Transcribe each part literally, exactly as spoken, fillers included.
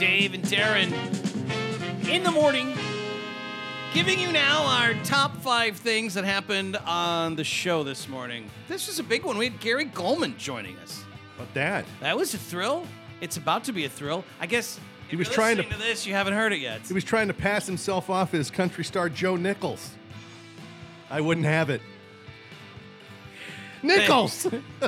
Dave and Darren in the morning, giving you now our top five things that happened on the show this morning. This was a big one. We had Gary Goldman joining us. About that. That was a thrill. It's about to be a thrill. I guess he was you're trying to, to this. You haven't heard it yet. He was trying to pass himself off as country star Joe Nichols. I wouldn't have it. Nichols!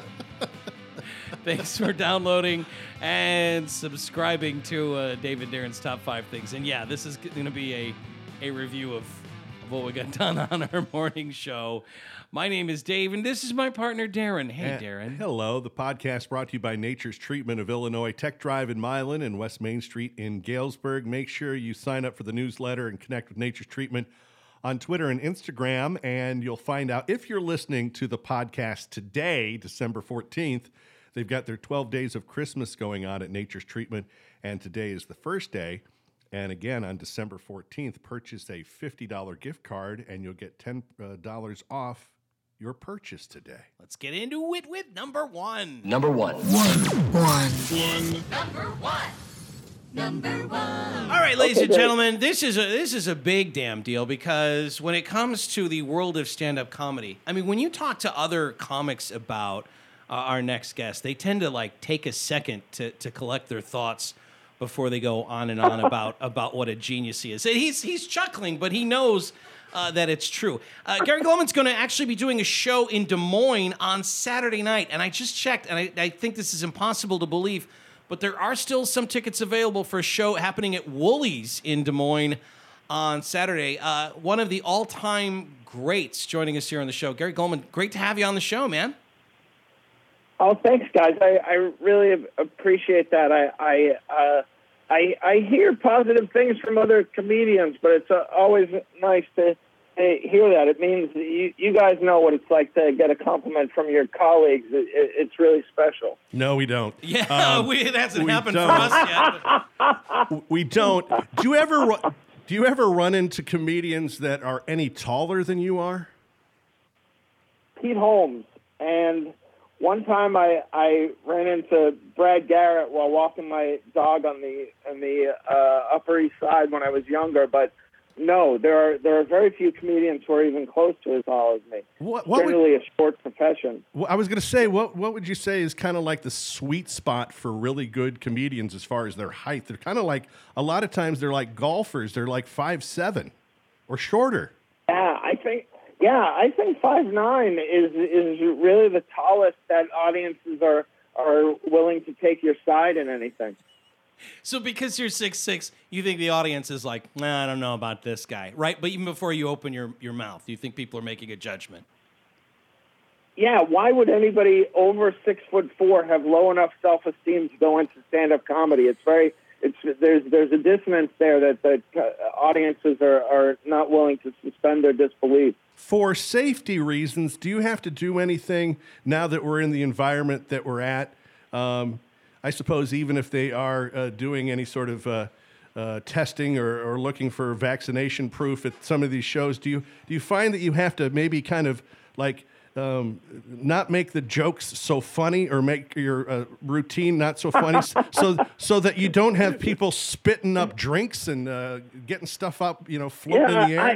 Thanks for downloading and subscribing to uh, David Darren's Top five Things. And yeah, this is going to be a, a review of, of what we got done on our morning show. My name is Dave, and this is my partner, Darren. Hey, uh, Darren. Hello. The podcast brought to you by Nature's Treatment of Illinois, Tech Drive in Milan and West Main Street in Galesburg. Make sure you sign up for the newsletter and connect with Nature's Treatment on Twitter and Instagram, and you'll find out if you're listening to the podcast today, December fourteenth, they've got their twelve days of Christmas going on at Nature's Treatment, and today is the first day. And again, on December fourteenth, purchase a fifty dollars gift card, and you'll get ten dollars off your purchase today. Let's get into it with number one. Number one. One. One. One. Number one. Number one. All right, ladies Okay, and great. gentlemen, this is a this is a big damn deal because when it comes to the world of stand-up comedy, I mean, when you talk to other comics about uh, our next guest, they tend to like take a second to to collect their thoughts before they go on and on about about what a genius he is. He's he's chuckling, but he knows uh, that it's true. Uh, Gary Goldman's going to actually be doing a show in Des Moines on Saturday night, and I just checked, and I, I think this is impossible to believe, but there are still some tickets available for a show happening at Woolies in Des Moines on Saturday. Uh, one of the all-time greats joining us here on the show. Gary Goldman, great to have you on the show, man. Oh, thanks, guys. I, I really appreciate that. I I, uh, I I hear positive things from other comedians, but it's uh, always nice to uh, hear that. It means you, you guys know what it's like to get a compliment from your colleagues. It, it, it's really special. No, we don't. Yeah, Um, we, it hasn't we happened don't. for us yet. We don't. Do you ever ru- do you ever run into comedians that are any taller than you are? Pete Holmes. And one time I, I ran into Brad Garrett while walking my dog on the on the uh, Upper East Side when I was younger. But no, there are there are very few comedians who are even close to as tall as me. What, what would, Generally a short profession. well, I was going to say, what what would you say is kind of like the sweet spot for really good comedians as far as their height? They're kind of like, a lot of times they're like golfers. They're like five seven or shorter. Yeah, I think yeah, I think five nine is is really the tallest that audiences are are willing to take your side in anything. So because you're six six, you think the audience is like, nah, I don't know about this guy, right? But even before you open your, your mouth, you think people are making a judgment. Yeah, why would anybody over six foot four have low enough self esteem to go into stand up comedy? It's very it's there's there's a dissonance there that that uh, audiences are, are not willing to suspend their disbelief. For safety reasons, do you have to do anything now that we're in the environment that we're at? Um, I suppose even if they are uh, doing any sort of uh, uh, testing or, or looking for vaccination proof at some of these shows, do you do you find that you have to maybe kind of like um, not make the jokes so funny or make your uh, routine not so funny, so so that you don't have people spitting up drinks and uh, getting stuff up, you know, floating Yeah, in the air? I,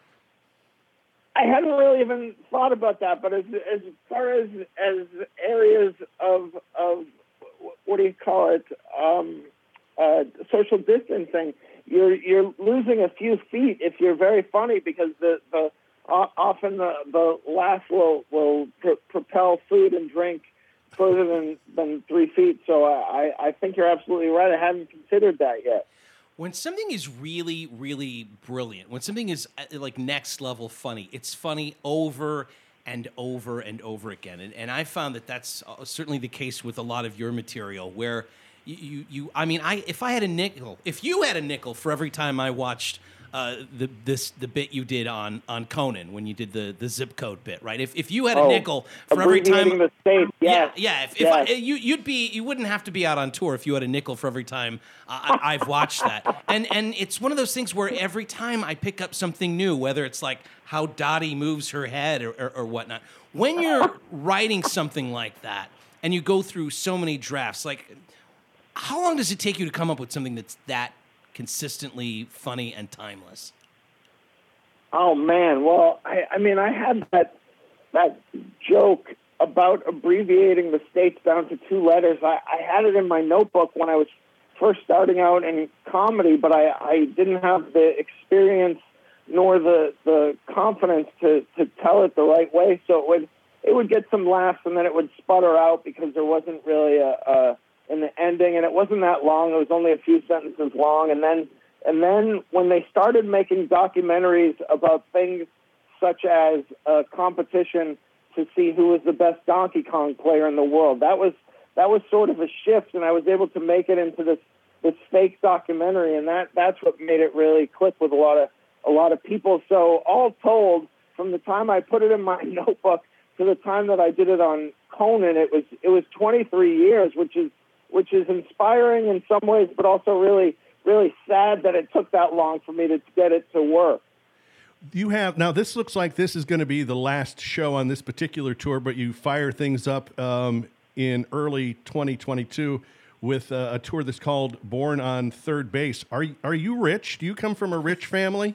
I hadn't really even thought about that, but as as far as as areas of of what do you call it, um, uh, social distancing, you're you're losing a few feet if you're very funny because the the uh, often the the laugh will will pr- propel food and drink further than, than three feet. So I I think you're absolutely right. I hadn't considered that yet. When something is really, really brilliant, when something is uh, like next level funny, it's funny over and over and over again. And, and I found that that's uh, certainly the case with a lot of your material where you, you, you, I mean, I if I had a nickel, if you had a nickel for every time I watched uh, the this the bit you did on, on Conan when you did the, the zip code bit, right? If if you had a Oh, nickel for every time... abbreviating the state, yes. Yeah, yeah. If, if yes. I, you, you'd be, you wouldn't have to be out on tour if you had a nickel for every time uh, I, I've watched that. And and it's one of those things where every time I pick up something new, whether it's like how Dottie moves her head or, or, or whatnot, when you're writing something like that and you go through so many drafts, like How long does it take you to come up with something that's that consistently funny and timeless? Oh man, well, I, I mean, I had that that joke about abbreviating the states down to two letters. I, I had it in my notebook when I was first starting out in comedy, but I, I didn't have the experience nor the the confidence to, to tell it the right way. So it would it would get some laughs, and then it would sputter out because there wasn't really a, a an ending, and it wasn't that long. It was only a few sentences long, and then and then when they started making documentaries about things such as a competition to see who was the best Donkey Kong player in the world, that was that was sort of a shift, and I was able to make it into this this fake documentary, and that that's what made it really click with a lot of a lot of people. So all told, from the time I put it in my notebook to the time that I did it on Conan, it was it was twenty-three years, which is which is inspiring in some ways, but also really really sad that it took that long for me to get it to work. You have now. This looks like this is going to be the last show on this particular tour, but you fire things up um, in early twenty twenty-two with uh, a tour that's called Born on Third Base. Are are you rich? Do you come from a rich family?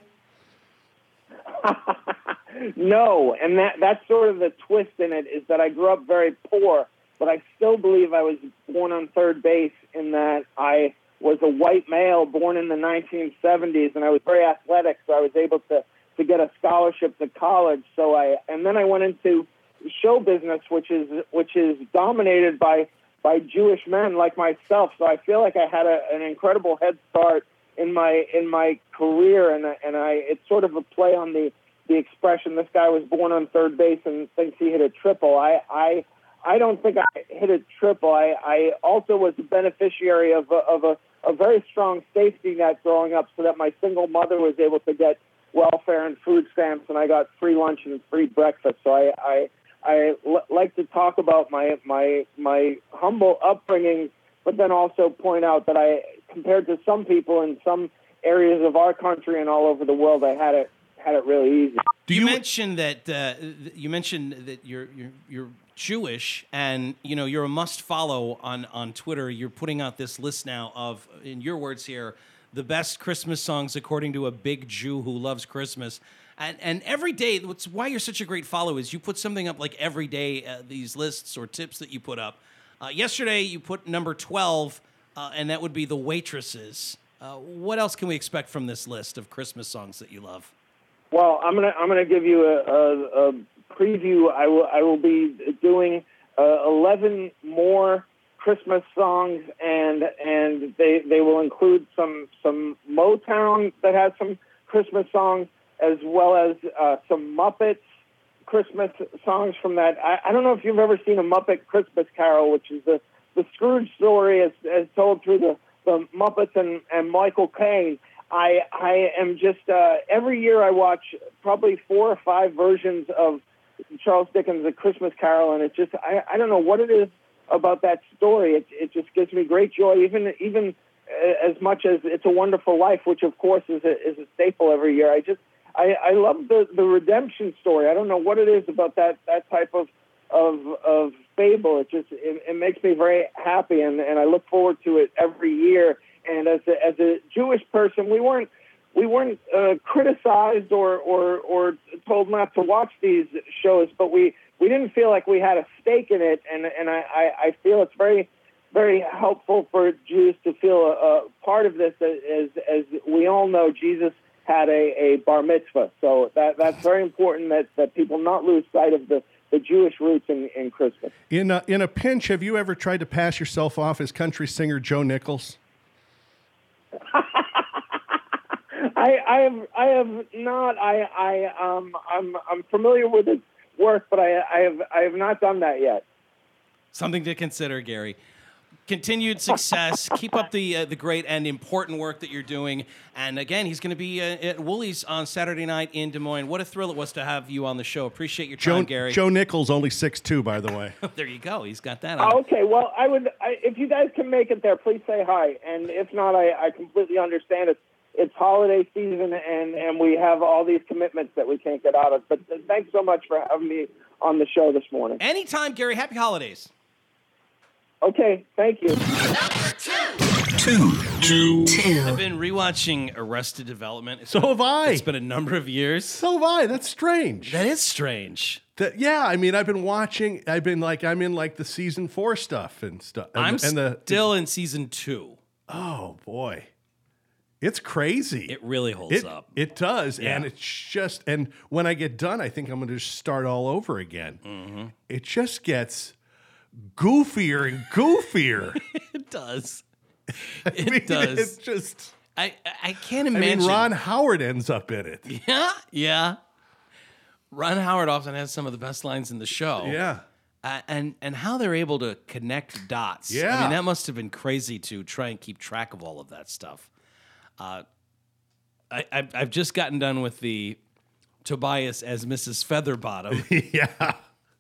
No, and that that's sort of the twist in it, is that I grew up very poor, but I still believe I was born on third base in that I was a white male born in the nineteen seventies, and I was very athletic, so I was able to, to get a scholarship to college. So I and then I went into show business, which is which is dominated by by Jewish men like myself. So I feel like I had a, an incredible head start in my in my career, and and I it's sort of a play on the the expression, this guy was born on third base and thinks he hit a triple. I I, I don't think I hit a triple. I, I also was a beneficiary of a, of a, a very strong safety net growing up, so that my single mother was able to get welfare and food stamps, and I got free lunch and free breakfast. So I I, I l- like to talk about my my my humble upbringing, but then also point out that I, compared to some people in some areas of our country and all over the world, I had it had it really easy. Do you, you mentioned that uh, you mentioned that you're you're you're Jewish, and you know you're a must follow on on Twitter. You're putting out this list now of, in your words here, the best Christmas songs according to a big Jew who loves Christmas. And and every day, what's why you're such a great follow is you put something up like every day. Uh, these lists or tips that you put up. Uh, yesterday you put number twelve, uh, and that would be The Waitresses. Uh, what else can we expect from this list of Christmas songs that you love? Well, I'm gonna I'm gonna give you a, a, a preview. I will I will be doing uh, eleven more Christmas songs, and and they they will include some some Motown that has some Christmas songs, as well as uh, some Muppets Christmas songs from that. I, I don't know if you've ever seen a Muppet Christmas Carol, which is the the Scrooge story as, as told through the, the Muppets and, and Michael Caine. I I am just, uh, every year I watch probably four or five versions of Charles Dickens' A Christmas Carol, and it just, I, I don't know what it is about that story. It it just gives me great joy, even even as much as It's a Wonderful Life, which of course is a, is a staple every year. I just, I, I love the, the redemption story. I don't know what it is about that, that type of, of, of fable. It just, it, it makes me very happy, and, and I look forward to it every year. And as a, as a Jewish person, we weren't we weren't uh, criticized or, or or told not to watch these shows, but we, we didn't feel like we had a stake in it. And and I, I feel it's very very helpful for Jews to feel a, a part of this. As as we all know, Jesus had a, a bar mitzvah, so that that's very important that, that people not lose sight of the, the Jewish roots in, in Christmas. In a, in a pinch, have you ever tried to pass yourself off as country singer Joe Nichols? I, I have I have not I I um I'm I'm familiar with his work, but I I have I have not done that yet. Something to consider, Gary. Continued success. Keep up the uh, the great and important work that you're doing. And again, he's going to be uh, at Woolies on Saturday night in Des Moines. What a thrill it was to have you on the show. Appreciate your time, Joe, Gary. Joe Nichols, only six two, by the way. There you go. He's got that on. Oh, okay, well, I would I, if you guys can make it there, please say hi. And if not, I, I completely understand it. It's holiday season, and, and we have all these commitments that we can't get out of. But thanks so much for having me on the show this morning. Anytime, Gary. Happy holidays. Okay, thank you. Number two. two, two, I've two. been rewatching Arrested Development. It's So been, have I. It's been a number of years. So have I. That's strange. That is strange. That, yeah, I mean, I've been watching. I've been like, I'm in like the season four stuff and stuff. And, I'm and the still in season two. oh boy, it's crazy. It really holds It, up. it does, Yeah. and it's just. And when I get done, I think I'm going to just start all over again. Mm-hmm. It just gets goofier and goofier. It does. I It mean, does. It's just. I I can't I imagine. mean, Ron Howard ends up in it. Yeah, yeah. Ron Howard often has some of the best lines in the show. Yeah. Uh, and and how they're able to connect dots. I Yeah. mean, that must have been crazy to try and keep track of all of that stuff. Uh, I, I I've just gotten done with the Tobias as Missus Featherbottom, yeah.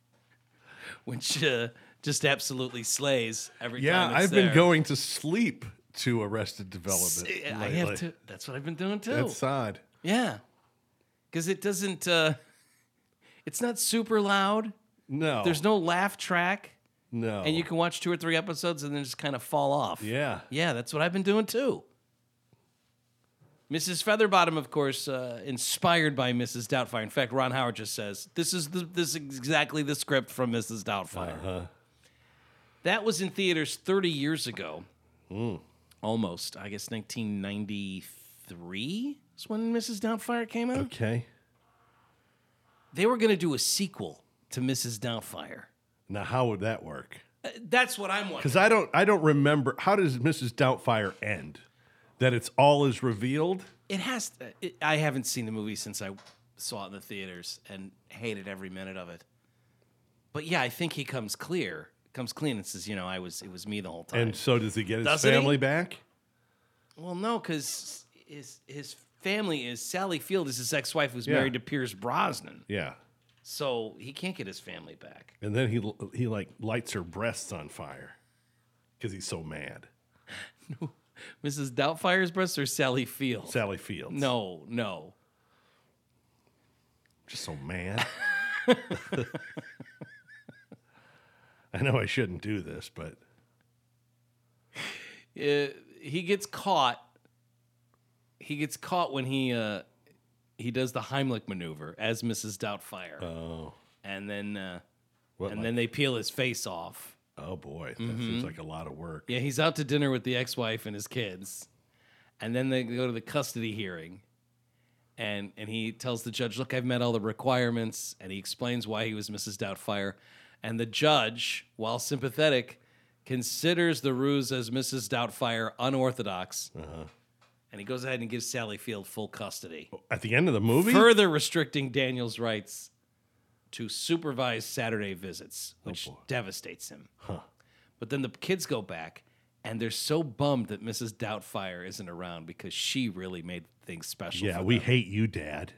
which uh, just absolutely slays every Yeah, time. It's I've been there. going to sleep to Arrested Development. I lately. have to. That's what I've been doing too. That's odd. Yeah, because it doesn't. Uh, it's not super loud. No. There's no laugh track, no. and you can watch two or three episodes and then just kind of fall off. Yeah. Yeah, that's what I've been doing too. Missus Featherbottom, of course, uh, inspired by Missus Doubtfire. In fact, Ron Howard just says, "This is the, this is exactly the script from Missus Doubtfire." Uh-huh. That was in theaters thirty years ago, almost. I guess nineteen ninety-three is when Missus Doubtfire came out. Okay. They were going to do a sequel to Missus Doubtfire. Now, how would that work? Uh, That's what I'm wondering. Because I don't, I don't remember. How does Missus Doubtfire end? That it's all is revealed. It has. To, it, I haven't seen the movie since I saw it in the theaters and hated every minute of it. But yeah, I think he comes clear, comes clean, and says, "You know, I was. It was me the whole time." And so, does he get his Doesn't he? family back? Well, no, because his his family is Sally Field is his ex-wife who's Yeah. married to Pierce Brosnan, Yeah. so he can't get his family back. And then he he like lights her breasts on fire because he's so mad. Missus Doubtfire's breasts or Sally Field? Sally Fields. No, no. Just so mad. I know I shouldn't do this, but Uh, he gets caught. He gets caught when he uh, he does the Heimlich maneuver as Missus Doubtfire, oh, and then uh, what? and like- then they peel his face off. oh boy, that seems like a lot of work. Yeah, he's out to dinner with the ex-wife and his kids, and then they go to the custody hearing, and and he tells the judge, "Look, I've met all the requirements," and he explains why he was Missus Doubtfire, and the judge, while sympathetic, considers the ruse as Missus Doubtfire unorthodox, and he goes ahead and gives Sally Field full custody, At the end of the movie, further restricting Daniel's rights to supervise Saturday visits, which boy. devastates him. But then the kids go back, and they're so bummed that Missus Doubtfire isn't around because she really made things special. yeah, for we them. hate you, Dad.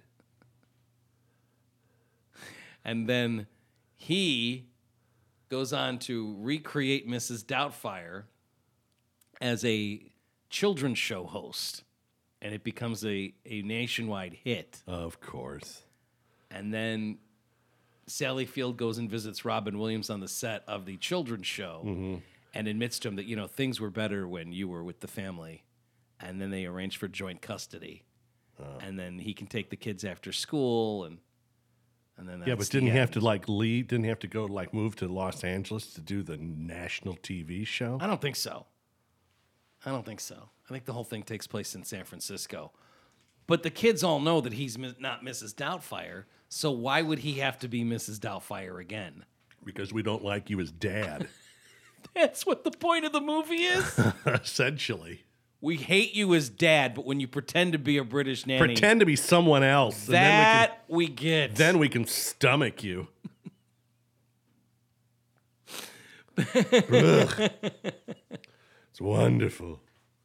And then he goes on to recreate Missus Doubtfire as a children's show host, and it becomes a, a nationwide hit. Of course. And then Sally Field goes and visits Robin Williams on the set of the children's show and admits to him that, you know, things were better when you were with the family. And then they arrange for joint custody. And then he can take the kids after school, and and then Yeah, that's but the didn't he have end. to like leave? Didn't he have to go like move to Los Angeles to do the national T V show? I don't think so. I don't think so. I think the whole thing takes place in San Francisco. But the kids all know that he's mi- not Missus Doubtfire, so why would he have to be Missus Doubtfire again? Because we don't like you as Dad. That's what the point of the movie is. Essentially, We hate you as dad, but when you pretend to be a British nanny, pretend to be someone else, and that we, get. then we can then we can stomach you. Ugh. It's wonderful.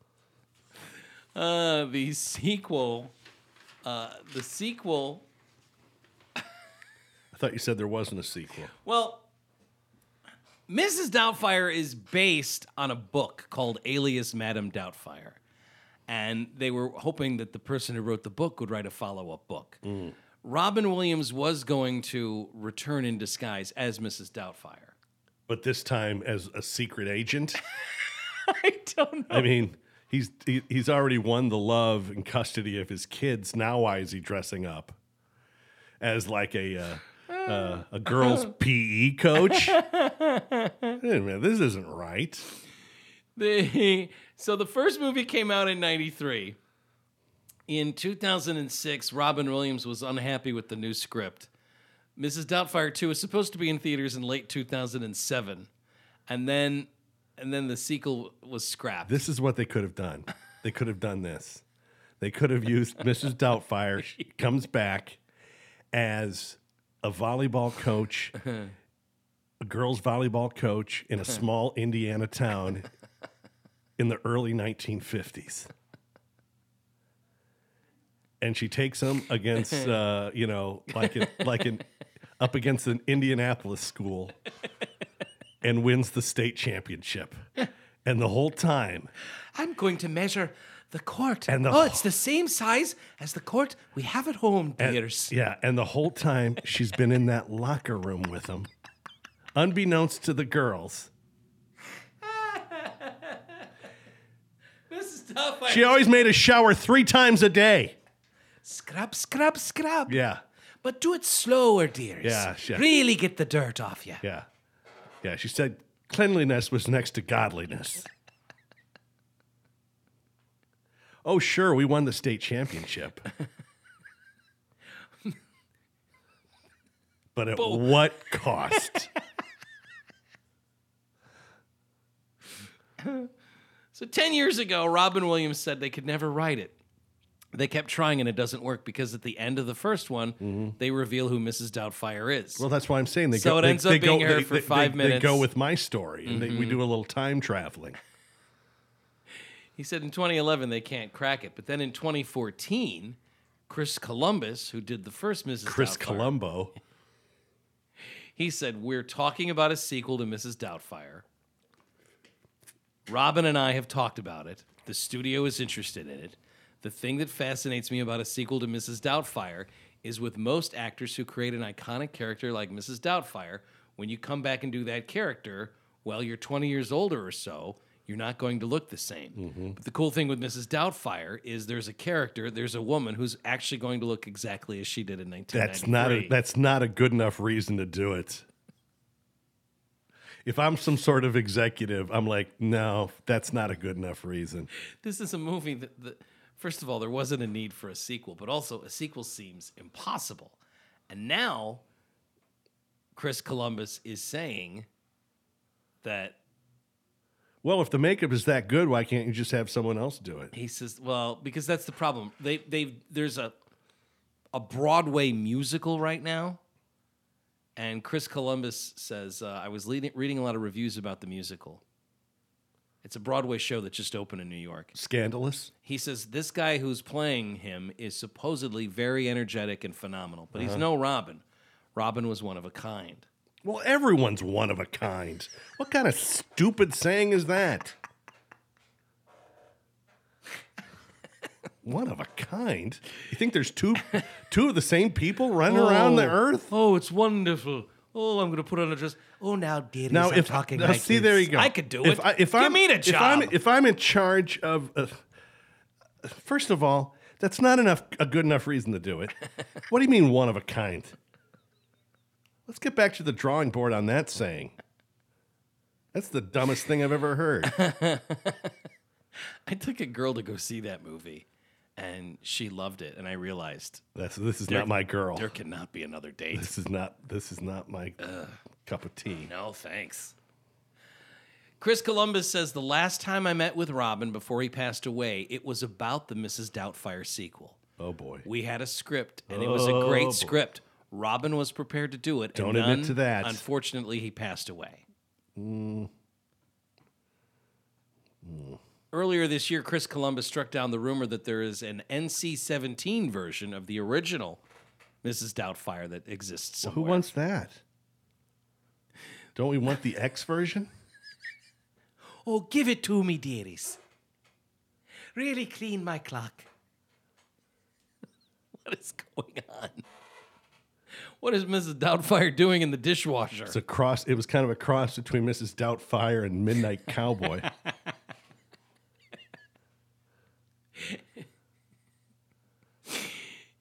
uh, the sequel, uh, the sequel. I thought you said there wasn't a sequel. Well, Missus Doubtfire is based on a book called Alias Madame Doubtfire. And they were hoping that the person who wrote the book would write a follow-up book. Robin Williams was going to return in disguise as Missus Doubtfire. But this time as a secret agent. I don't know. I mean, He's he, he's already won the love and custody of his kids. Now why is he dressing up as like a uh, uh, a girls' P E coach? Wait a minute, this isn't right. The, so the first movie came out in ninety-three. In two thousand six, Robin Williams was unhappy with the new script. Missus Doubtfire two was supposed to be in theaters in late two thousand seven. And then and then the sequel was scrapped. This is what they could have done. They could have done this. They could have used Missus Doubtfire. She comes back as a volleyball coach, a girls' volleyball coach in a small Indiana town in the early nineteen fifties. And she takes them against, uh, you know, like an, like an up against an Indianapolis school, and wins the state championship. And the whole time, I'm going to measure the court. And the- oh, it's the same size as the court we have at home, and- dears. yeah, and the whole time she's been in that locker room with him, unbeknownst to the girls. Missus Doubtfire. She always made a shower three times a day. Scrub, scrub, scrub. Yeah, But do it slower, dears. Yeah, yeah. Really get the dirt off you. yeah, yeah. She said cleanliness was next to godliness. Oh, sure, we won the state championship. But at what cost? So ten years ago, Robin Williams said they could never write it. They kept trying and it doesn't work because at the end of the first one, Mm-hmm. they reveal who Missus Doubtfire is. Well, that's why I'm saying they So go. it they, ends up they being go, her they, for they- five they, minutes. They go with my story, and they, we Mm-hmm. do a little time traveling. He said in twenty eleven they can't crack it. But then in twenty fourteen, Chris Columbus, who did the first Missus Chris Doubtfire, Columbo. he said, we're talking about a sequel to Missus Doubtfire. Robin and I have talked about it. The studio is interested in it. The thing that fascinates me about a sequel to Missus Doubtfire is with most actors who create an iconic character like Missus Doubtfire, when you come back and do that character, well, you're twenty years older or so, you're not going to look the same. Mm-hmm. But the cool thing with Missus Doubtfire is there's a character, there's a woman who's actually going to look exactly as she did in nineteen ninety-three. That's not a, that's not a good enough reason to do it. If I'm some sort of executive, I'm like, no, that's not a good enough reason. This is a movie that, that, first of all, there wasn't a need for a sequel, but also a sequel seems impossible. And now, Chris Columbus is saying that Well, if the makeup is that good, why can't you just have someone else do it? he says, well, because that's the problem. They they there's a a Broadway musical right now, and Chris Columbus says uh, I was leading, reading a lot of reviews about the musical. It's a Broadway show that just opened in New York. Scandalous? He says this guy who's playing him is supposedly very energetic and phenomenal, but he's no Robin. Robin was one of a kind. Well, everyone's one of a kind. What kind of stupid saying is that? One of a kind? You think there's two two of the same people running around the earth? Oh, it's wonderful. Oh, I'm going to put on a dress. Oh, now, dearies, Now, I'm if talking now, like see, this. there you go. I could do if it. I, if Give I'm, me the If job. I'm, if I'm in charge of, uh, first of all, that's not enough a good enough reason to do it. What do you mean one of a kind? Let's get back to the drawing board on that saying. That's the dumbest thing I've ever heard. I took a girl to go see that movie, and she loved it, and I realized That's this is there- not my girl. there cannot be another date. This is not this is not my cup of tea. No, thanks. Chris Columbus says the last time I met with Robin before he passed away, it was about the Missus Doubtfire sequel. Oh boy. We had a script, and it was a great Oh, boy. script. Robin was prepared to do it. Don't and admit none- to that. Unfortunately, he passed away. Earlier this year, Chris Columbus struck down the rumor that there is an N C seventeen version of the original Missus Doubtfire that exists Who somewhere. wants that? Don't we want the X version? Oh, give it to me, dearies. Really clean my clock. What is going on? What is Missus Doubtfire doing in the dishwasher? It's a cross. It was kind of a cross between Missus Doubtfire and Midnight Cowboy.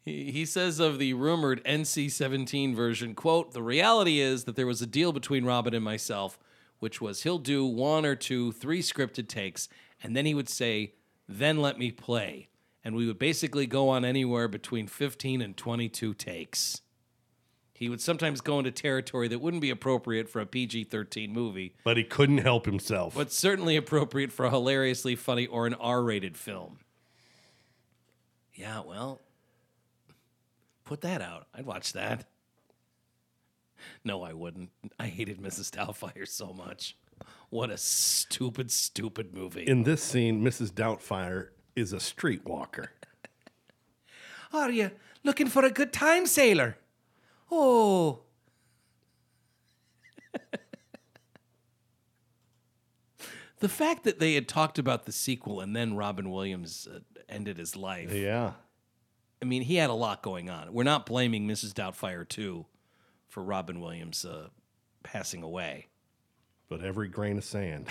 He, he says of the rumored N C seventeen version, quote, "The reality is that there was a deal between Robin and myself, which was he'll do one or two, three scripted takes, and then he would say, 'Then let me play.' And we would basically go on anywhere between fifteen and twenty-two takes. He would sometimes go into territory that wouldn't be appropriate for a P G thirteen movie, But he couldn't help himself. but certainly appropriate for a hilariously funny or an R-rated film." Yeah, well, put that out. I'd watch that. No, I wouldn't. I hated Missus Doubtfire so much. What a stupid, stupid movie. In this scene, Missus Doubtfire is a streetwalker. Are you looking for a good time, sailor? Oh. The fact that they had talked about the sequel and then Robin Williams uh, ended his life. Yeah. I mean, he had a lot going on. We're not blaming Missus Doubtfire two for Robin Williams uh, passing away. But every grain of sand.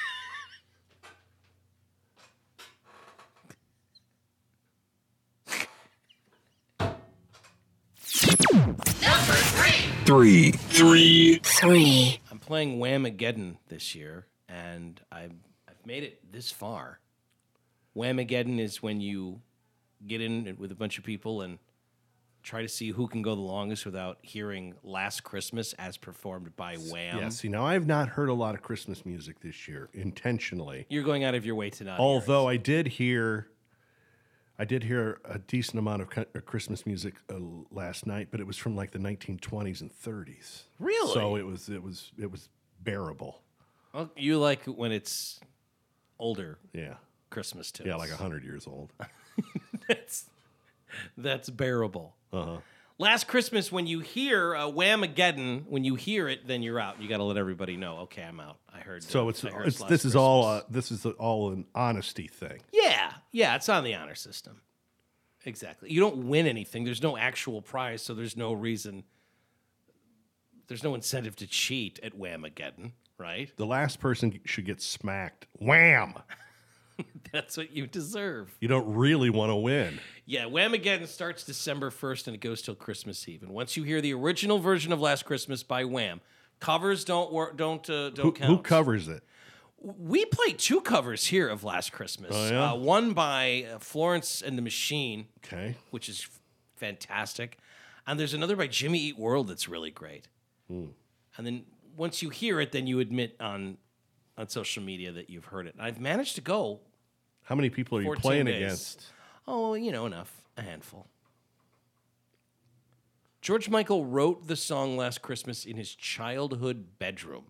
Three. Three. Three. I'm playing Whamageddon this year, and I've, I've made it this far. Whamageddon is when you get in with a bunch of people and try to see who can go the longest without hearing Last Christmas as performed by Wham. Yeah, see, now I've not heard a lot of Christmas music this year, intentionally. You're going out of your way to not Although hear I did hear, I did hear a decent amount of co- uh, Christmas music uh, last night, but it was from like the nineteen twenties and thirties. Really? So it was, it was, it was bearable. it. Well, you like when it's older Yeah, Christmas tunes. yeah, like a hundred years old. that's, that's bearable. Uh huh. Last Christmas, when you hear uh, Whamageddon, when you hear it, then you're out. You got to let everybody know. Okay, I'm out. I heard. So uh, it's, I heard it's Last this is all uh, Christmas. this is all an honesty thing. Yeah, yeah. It's on the honor system. Exactly. You don't win anything. There's no actual prize, so there's no reason. There's no incentive to cheat at Whamageddon, right? The last person should get smacked. Wham! That's what you deserve. You don't really want to win. Yeah, Whamageddon starts December first and it goes till Christmas Eve. And once you hear the original version of Last Christmas by Wham, covers don't work, don't uh, don't Who, count. who covers it? We played two covers here of Last Christmas. Oh, yeah? uh, one by uh, Florence and the Machine, Okay. which is f- fantastic, and there's another by Jimmy Eat World that's really great. Hmm. And then once you hear it, then you admit on on social media that you've heard it. And I've managed to go. How many people are you fourteen playing days. against? Oh, you know, enough. A handful. George Michael wrote the song Last Christmas in his childhood bedroom.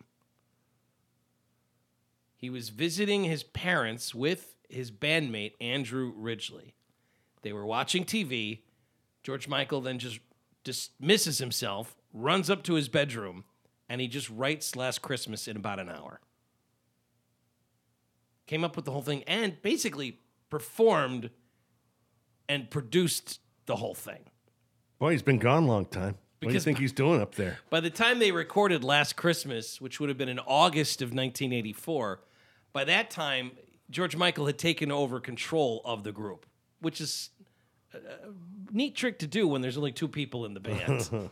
He was visiting his parents with his bandmate, Andrew Ridgely. They were watching T V. George Michael then just dismisses himself, runs up to his bedroom, and he just writes Last Christmas in about an hour. Came up with the whole thing and basically performed and produced the whole thing. Boy, he's been gone a long time. What do you Because- think he's doing up there? By the time they recorded Last Christmas, which would have been in August of nineteen eighty-four, by that time, George Michael had taken over control of the group, which is a a neat trick to do when there's only two people in the band.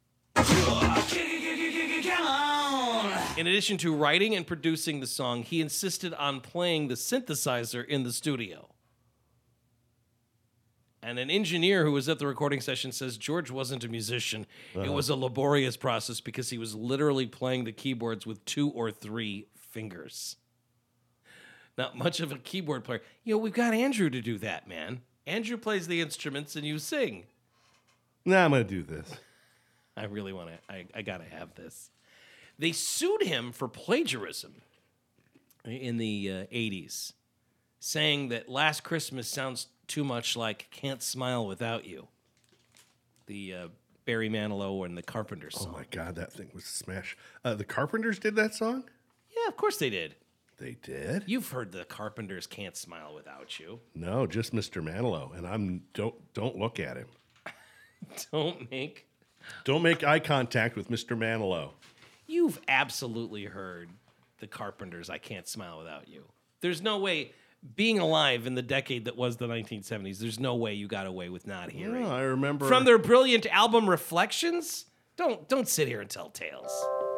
In addition to writing and producing the song, he insisted on playing the synthesizer in the studio. And an engineer who was at the recording session says George wasn't a musician. It was a laborious process because he was literally playing the keyboards with two or three fingers. Not much of a keyboard player. You know, we've got Andrew to do that, man. Andrew plays the instruments and you sing. Nah, I'm going to do this. I really want to, I, I got to have this. They sued him for plagiarism in the uh, eighties, saying that Last Christmas sounds too much like Can't Smile Without You, the uh, Barry Manilow and the Carpenters Oh song. my God, that thing was a smash. Uh, the Carpenters did that song? Yeah, of course they did. They did? You've heard the Carpenters Can't Smile Without You. No, just Mister Manilow, and I'm don't don't look at him. Don't make... Don't make eye contact with Mister Manilow. You've absolutely heard the Carpenters I Can't Smile Without You. There's no way being alive in the decade that was the nineteen seventies, there's no way you got away with not hearing. Yeah, I remember From their brilliant album Reflections. Don't don't sit here and tell tales.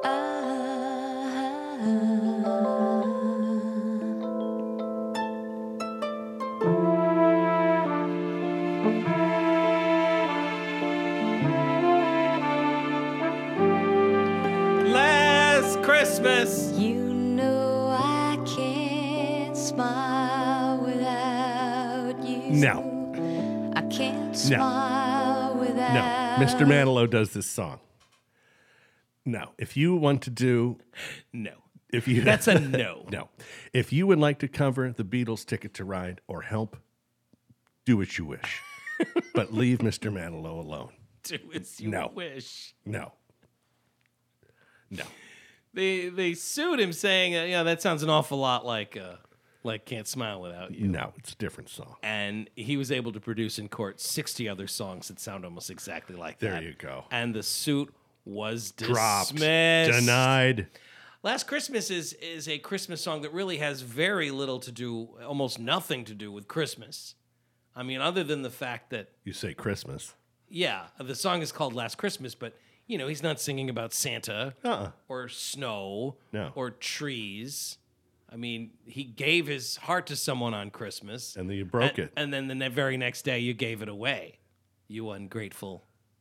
Last Christmas. You know I can't smile without you. No. I can't smile without No. Mister Manilow does this song. No. If you want to do No. if you That's a no. No. If you would like to cover the Beatles' Ticket to Ride or help, do what you wish. But leave Mister Manilow alone. Do as you No. wish. No. No. They they sued him saying, uh, yeah, that sounds an awful lot like uh, like Can't Smile Without You. No, it's a different song. And he was able to produce in court sixty other songs that sound almost exactly like There that. you go. And the suit was Dropped. dismissed. Denied. Last Christmas is is a Christmas song that really has very little to do, almost nothing to do with Christmas. I mean, other than the fact that, You say Christmas. yeah, the song is called Last Christmas, but, you know, he's not singing about Santa Uh-uh. or snow No. or trees. I mean, he gave his heart to someone on Christmas. And then you broke and, it. And then the ne- very next day, you gave it away. You ungrateful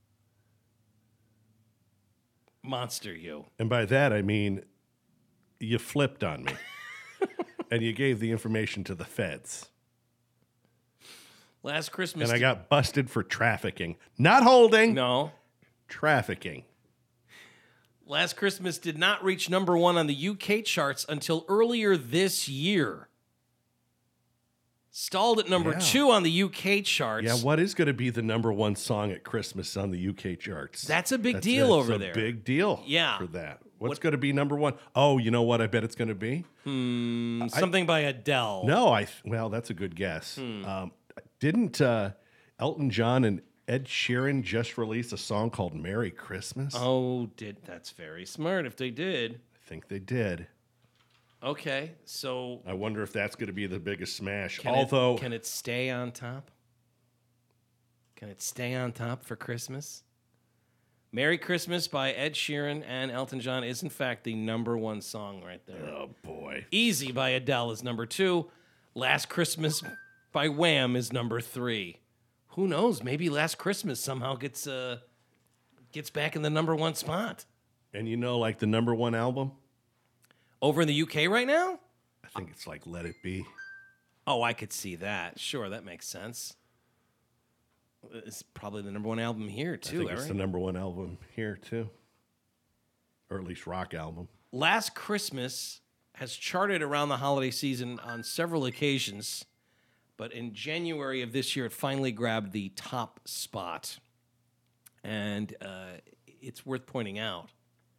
monster, you. And by that, I mean, you flipped on me. And you gave the information to the feds. Last Christmas. And I got busted for trafficking. Not holding. No. Trafficking. Last Christmas did not reach number one on the U K charts until earlier this year. Stalled at number Yeah. two on the U K charts. Yeah, what is going to be the number one song at Christmas on the U K charts? That's a big That's deal a, over it's a there. big deal Yeah. for that. What's What- going to be number one? Oh, you know what I bet it's going to be? Something by Adele. No, I, th- well, that's a good guess. Hmm. Um, didn't uh, Elton John and Ed Sheeran just release a song called Merry Christmas? Oh, did that's very smart if they did. I think they did. Okay, so I wonder if that's going to be the biggest smash. can Although, it, can it stay on top? Can it stay on top for Christmas? Merry Christmas by Ed Sheeran and Elton John is in fact the number one song right there. oh boy. Easy by Adele is number two. Last Christmas by Wham is number three. Who knows? Maybe Last Christmas somehow gets uh gets back in the number one spot. And you know, like the number one album? Over in the U K right now? I think it's like Let It Be. Oh, I could see that. Sure, that makes sense. It's probably the number one album here I too. think it's Eric. the number one album here, too. Or at least rock album. Last Christmas has charted around the holiday season on several occasions, but in January of this year, it finally grabbed the top spot. And uh, it's worth pointing out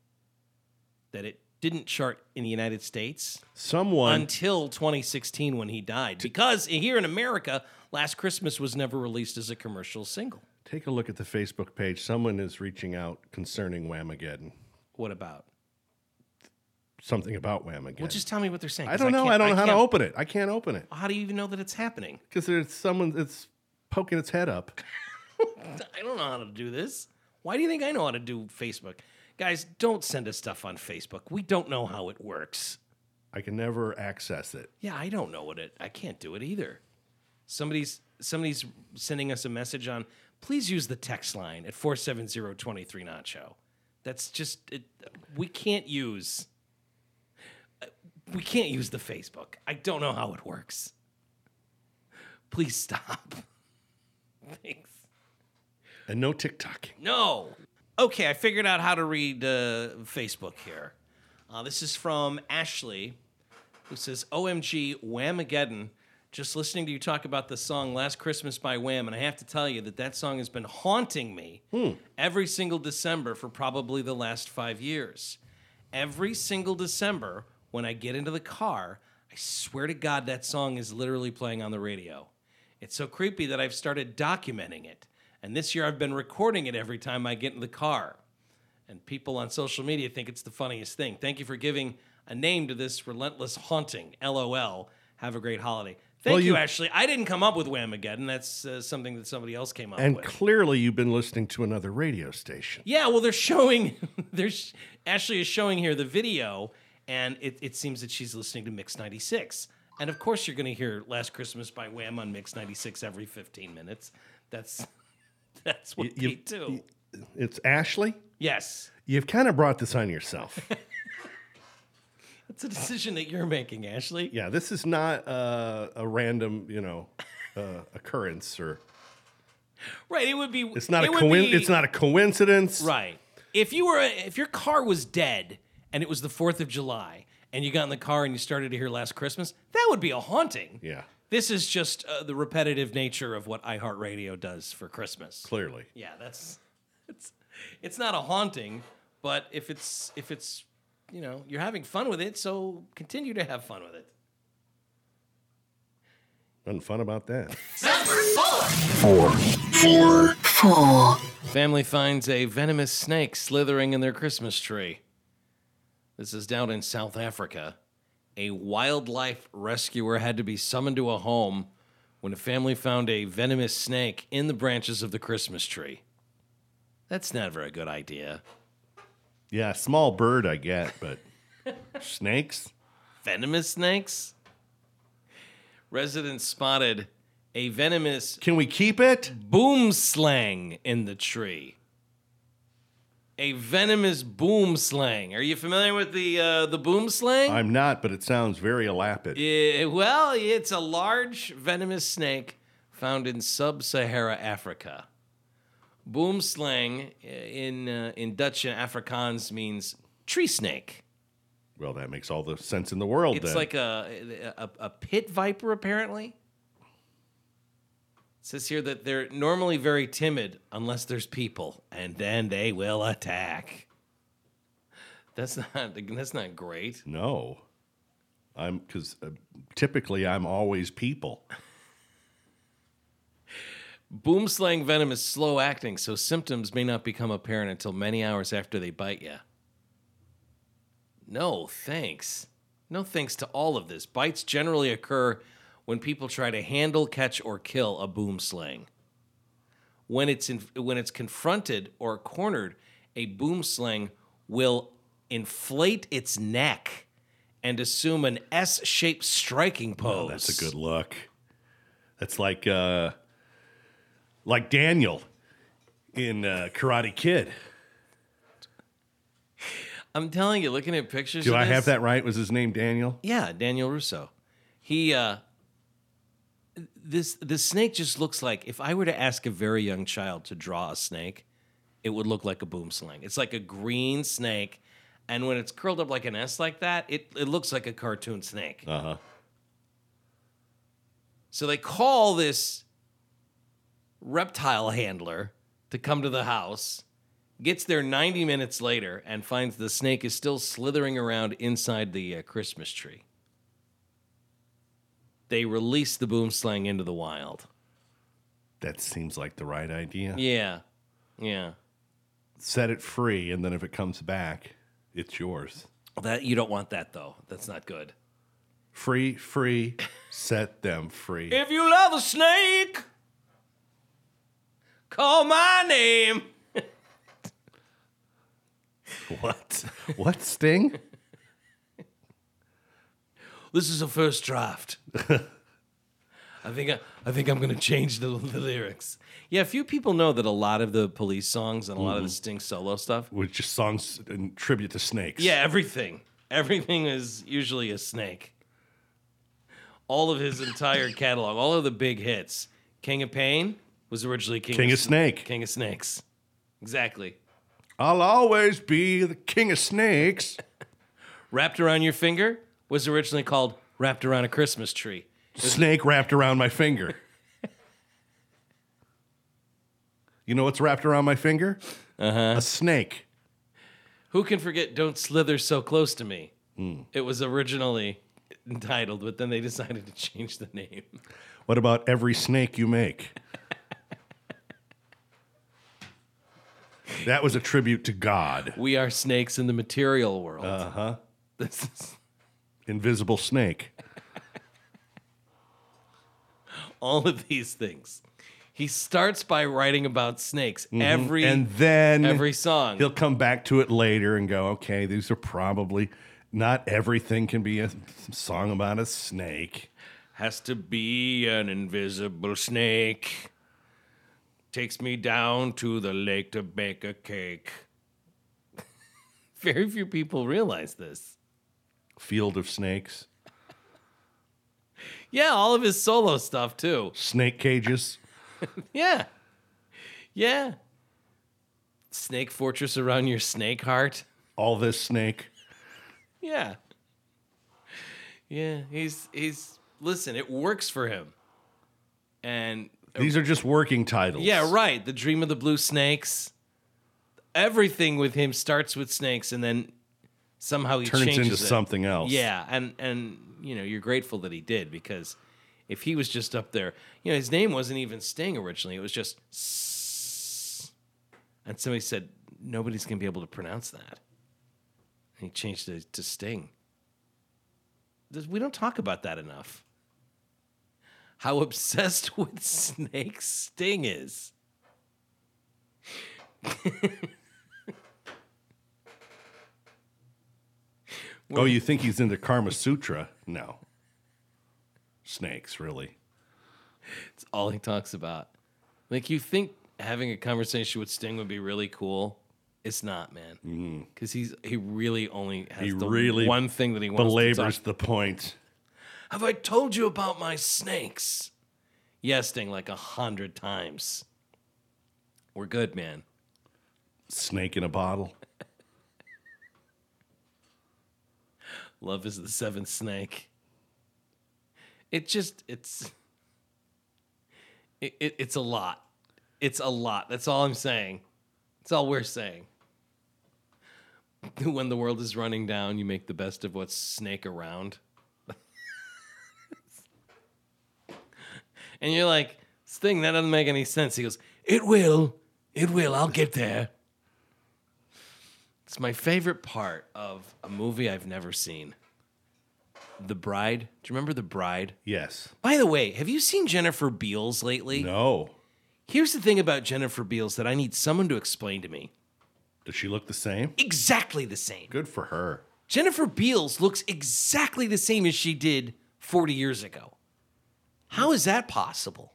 that it didn't chart in the United States Someone. until twenty sixteen when he died, because here in America, Last Christmas was never released as a commercial single. Take a look at the Facebook page. Someone is reaching out concerning Whamageddon. What about? Something about Whamageddon. Well, just tell me what they're saying. I 'cause don't know. can't- I don't know how to can't- open it. I can't open it How do you even know that it's happening? because there's someone that's poking its head up. I don't know how to do this. Why do you think I know how to do Facebook? Guys, don't send us stuff on Facebook. We don't know how it works. I can never access it. Yeah, I don't know what it. I can't do it either. Somebody's somebody's sending us a message on. Please use the text line at four seven zero two three Nacho. That's just it. We can't use. We can't use the Facebook. I don't know how it works. Please stop. Thanks. And no TikToking. No. Okay, I figured out how to read uh, Facebook here. Uh, this is from Ashley, who says, O M G, Whamageddon. Just listening to you talk about the song Last Christmas by Wham, and I have to tell you that that song has been haunting me every single December for probably the last five years. Every single December, when I get into the car, I swear to God that song is literally playing on the radio. It's so creepy that I've started documenting it. And this year I've been recording it every time I get in the car. And people on social media think it's the funniest thing. Thank you for giving a name to this relentless haunting. LOL. Have a great holiday. Thank Well, you, you- Ashley. I didn't come up with Whamageddon. That's uh, something that somebody else came up And with. clearly you've been listening to another radio station. Yeah, well, they're showing. There's Ashley is showing here the video, and it, it seems that she's listening to Mix ninety-six. And of course, you're going to hear "Last Christmas" by Wham on Mix ninety-six every fifteen minutes. That's that's what You- they do. It's Ashley. Yes, You've kind of brought this on yourself. it's a decision that you're making, Ashley. Yeah, this is not uh, a random, you know, uh, occurrence, or Right? It would be. it's not it a would coin- be- it's not a coincidence. Right. If you were, if your car was dead and it was the Fourth of July, and you got in the car and you started to hear "Last Christmas," that would be a haunting. Yeah, This is just uh, the repetitive nature of what iHeartRadio does for Christmas. clearly. Yeah, that's it's it's not a haunting, but if it's if it's you know you're having fun with it, so continue to have fun with it. Nothing fun about that. Four. Four. Four. Family finds a venomous snake slithering in their Christmas tree. This is down in South Africa. A wildlife rescuer had to be summoned to a home when a family found a venomous snake in the branches of the Christmas tree. That's never a good idea. Yeah, small bird I get, but snakes? Venomous snakes? Residents spotted a venomous Can we keep it? boom slang in the tree. A venomous boom slang. Are you familiar with the uh, the boom slang? I'm not, but it sounds very elapid. Yeah, well, it's a large venomous snake found in sub-Sahara Africa. Boom slang in uh, in Dutch and Afrikaans means tree snake. Well, that makes all the sense in the world It's then. like a, a a pit viper, apparently. It says here that they're normally very timid unless there's people, and then they will attack. That's not that's not great. No. I'm because uh, typically I'm always people. Boom slang venom is slow acting, so symptoms may not become apparent until many hours after they bite you. No, thanks. No thanks to all of this. Bites generally occur when people try to handle, catch, or kill a boom slang. When it's in, when it's confronted or cornered, a boom slang will inflate its neck and assume an S-shaped striking pose. Oh, that's a good look. That's like uh, like Daniel in uh, Karate Kid. I'm telling you, looking at pictures. Do of I this, have that right? Was his name Daniel? Yeah, Daniel Russo. He uh this the snake just looks like, if I were to ask a very young child to draw a snake, it would look like a boom slang. It's like a green snake, and when it's curled up like an S like that, it, it looks like a cartoon snake. Uh-huh. So they call this reptile handler to come to the house, gets there ninety minutes later, and finds the snake is still slithering around inside the uh, Christmas tree. They release the boom slang into the wild. That seems like the right idea. Yeah, yeah. Set it free, and then if it comes back, it's yours. That you don't want that though. That's not good. Free, free, set them free. If you love a snake, call my name. What? What, Sting? This is a first draft. I think I, I think I'm going to change the, the lyrics. Yeah, few people know that a lot of the Police songs and a lot of the Sting solo stuff. With just songs in tribute to snakes. Yeah, everything. Everything is usually a snake. All of his entire catalog, all of the big hits. King of Pain was originally King, King of Snake. King of Snakes. Exactly. I'll always be the king of snakes. Wrapped Around Your Finger was originally called Wrapped Around a Christmas Tree. Snake wrapped around my finger. You know what's wrapped around my finger? Uh-huh. A snake. Who can forget Don't Slither So Close to Me? It was originally entitled, but then they decided to change the name. What about every snake you make? That was a tribute to God. We are snakes in the material world. Uh-huh. This is Invisible snake. all of these things. He starts by writing about snakes every and then every song. He'll come back to it later and go, okay, these are probably not everything can be a song about a snake. Has to be an invisible snake. Takes me down to the lake to bake a cake. Very few people realize this. Field of Snakes. Yeah, all of his solo stuff too. Snake cages. Yeah. Yeah. Snake fortress around your snake heart. All this snake. Yeah. Yeah, he's he's listen, it works for him. And These are just working titles. yeah, right. The Dream of the Blue Snakes. Everything with him starts with snakes and then somehow he Turns changes into it. something else. Yeah, and and you know, you're grateful that he did because if he was just up there, you know, his name wasn't even Sting originally. It was just S- and somebody said nobody's going to be able to pronounce that. And he changed it to Sting. This- We don't talk about that enough. How obsessed with snakes Sting is. Oh, you think he's into Karma Sutra? No. Snakes, really. It's all he talks about. Like, you think having a conversation with Sting would be really cool? It's not, man. Because he's he really only has He the really one thing that he wants to Belabors talk. the point. Have I told you about my snakes? Yes, Sting, like a hundred times. We're good, man. Snake in a bottle. Love is the seventh snake. It just, it's, it, it, it's a lot. It's a lot. That's all I'm saying. That's all we're saying. When the world is running down, you make the best of what's snake around. And you're like, Sting, that doesn't make any sense. He goes, it will. It will. I'll get there. It's my favorite part of a movie I've never seen. The Bride. Do you remember The Bride? Yes. By the way, have you seen Jennifer Beals lately? No. Here's the thing about Jennifer Beals that I need someone to explain to me. Does she look the same? Exactly the same. Good for her. Jennifer Beals looks exactly the same as she did forty years ago. How is that possible?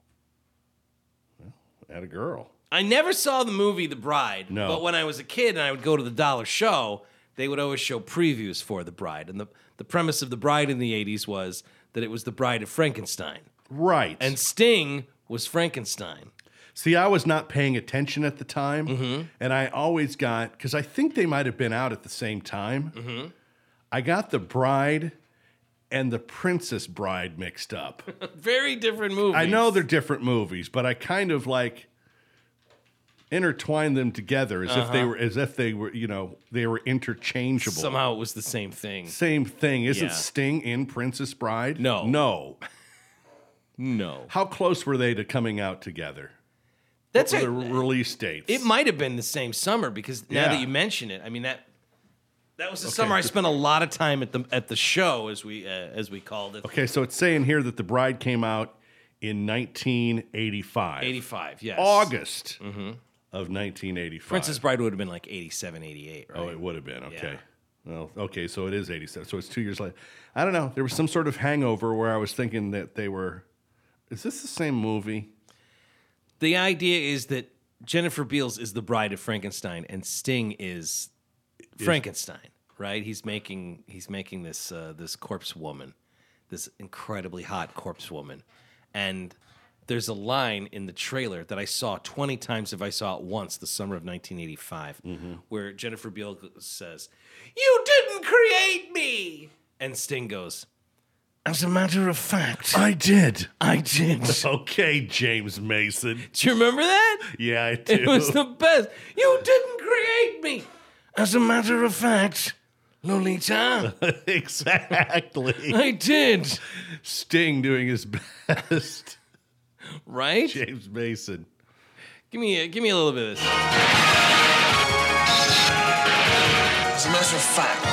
At a girl. I never saw the movie The Bride, No. but when I was a kid and I would go to the dollar show, they would always show previews for The Bride. And the, the premise of The Bride in the eighties was that it was the bride of Frankenstein. Right. And Sting was Frankenstein. See, I was not paying attention at the time, Mm-hmm. and I always got, because I think they might have been out at the same time. Mm-hmm. I got the Bride and the Princess Bride mixed up. Very different movies. I know they're different movies, but I kind of like intertwined them together as if Uh-huh. they were, as if they were, you know, they were interchangeable. Somehow it was the same thing. Same thing. Isn't Yeah. Sting in Princess Bride? No. No. No. How close were they to coming out together? That's What it. were the release dates? It might have been the same summer because now Yeah. that you mention it, I mean that that was the summer I spent a lot of time at the at the show as we uh, as we called it. Okay, so it's saying here that The Bride came out in nineteen eighty-five. eighty-five, yes. August of nineteen eighty-five. Princess Bride would have been like eighty-seven, eighty-eight, right? Oh, it would have been. Okay. Yeah. Well, okay, so it is eighty-seven. So it's two years later. I don't know. There was some sort of hangover where I was thinking that they were. Is this the same movie? The idea is that Jennifer Beals is the bride of Frankenstein and Sting is Frankenstein, right? He's making he's making this uh, this corpse woman, this incredibly hot corpse woman. And there's a line in the trailer that I saw twenty times if I saw it once the summer of nineteen eighty-five where Jennifer Beals says, "You didn't create me." And Sting goes, "As a matter of fact, I did. I did." Okay, James Mason. Do you remember that? Yeah, I do. It was the best. You didn't create me. As a matter of fact, Lolita, Exactly. I did. Sting doing his best. Right? James Mason. Give me a, give me a little bit of this. As a matter of fact,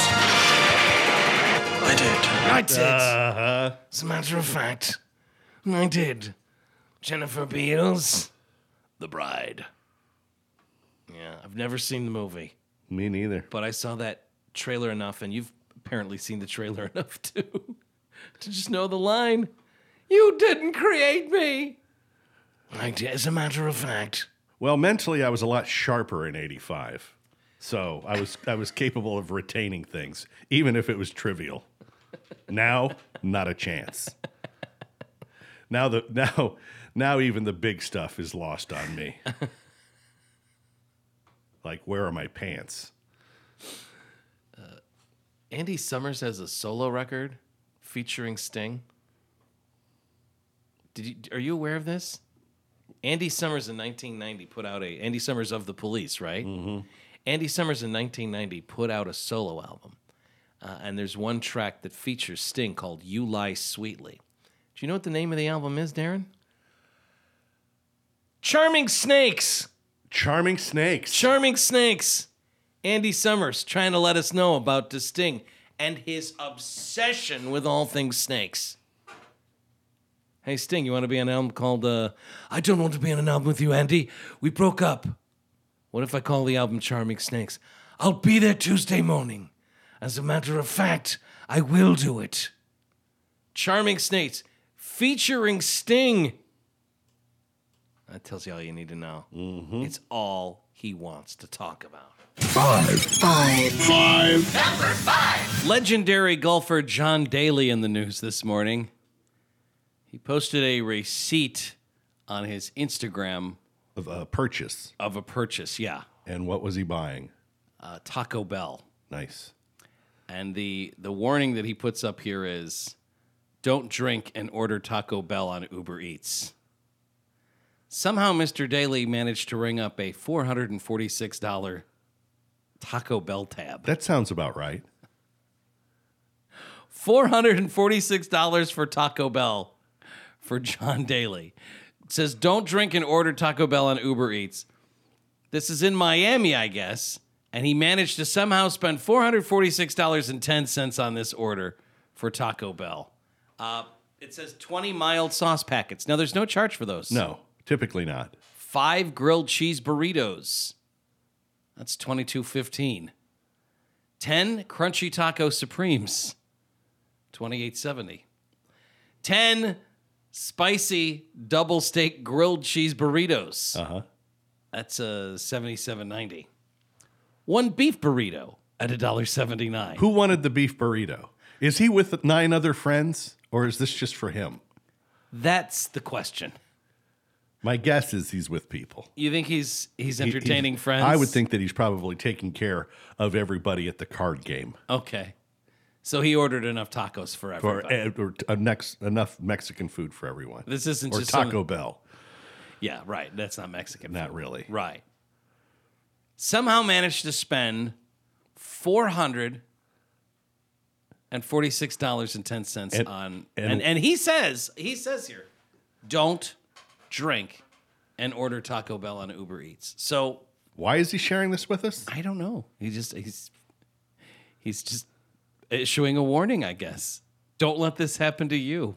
I did. I did. Uh-huh. As a matter of fact, I did. Jennifer Beals, The Bride. Yeah, I've never seen the movie, Me neither. but I saw that trailer enough, and you've apparently seen the trailer enough too, to just know the line, "You didn't create me." Like, as a matter of fact. Well, mentally, I was a lot sharper in eighty-five. So I was I was capable of retaining things, even if it was trivial. Now, not a chance. Now the now now even the big stuff is lost on me. Like, where are my pants? Uh, Andy Summers has a solo record featuring Sting. Did you are you aware of this? Andy Summers in nineteen ninety put out a Andy Summers of the Police, right? Mm-hmm. Andy Summers in nineteen ninety put out a solo album, uh, and there's one track that features Sting called "You Lie Sweetly." Do you know what the name of the album is, Darren? Charming Snakes. Charming Snakes. Charming Snakes. Andy Summers trying to let us know about the Sting and his obsession with all things snakes. Hey, Sting, you want to be on an album called, uh, I don't want to be on an album with you, Andy. We broke up. What if I call the album Charming Snakes? I'll be there Tuesday morning. As a matter of fact, I will do it. Charming Snakes, featuring Sting. That tells you all you need to know. Mm-hmm. It's all he wants to talk about. Five. Five. Five. Number five. Legendary golfer John Daly in the news this morning. He posted a receipt on his Instagram Of a purchase. of a purchase, yeah. And what was he buying? Uh, Taco Bell. Nice. And the, the warning that he puts up here is, don't drink and order Taco Bell on Uber Eats. Somehow Mister Daly managed to ring up a four hundred forty-six dollars Taco Bell tab. That sounds about right. four hundred forty-six dollars for Taco Bell for John Daly. It says, don't drink and order Taco Bell on Uber Eats. This is in Miami, I guess. And he managed to somehow spend four hundred forty-six dollars and ten cents on this order for Taco Bell. Uh, it says twenty mild sauce packets. Now, there's no charge for those. No, typically not. Five grilled cheese burritos. That's twenty-two fifteen. Ten crunchy taco supremes. twenty-eight seventy. Ten spicy double steak grilled cheese burritos. Uh-huh. That's a uh, seventy-seven ninety. One beef burrito at one dollar seventy-nine. Who wanted the beef burrito? Is he with nine other friends, or is this just for him? That's the question. My guess is he's with people. You think he's he's He- entertaining he's- friends? I would think that he's probably taking care of everybody at the card game. Okay. So he ordered enough tacos for For everybody. uh, or a next, enough Mexican food for everyone. This isn't or just Taco some- Bell. Yeah, right. That's not Mexican Not food. really. Right. Somehow managed to spend four hundred forty-six dollars and ten cents And- on and- and, and he says, he says here, don't drink and order Taco Bell on Uber Eats. So Why is he sharing this with us? I don't know. He just he's he's just issuing a warning, I guess. Don't let this happen to you.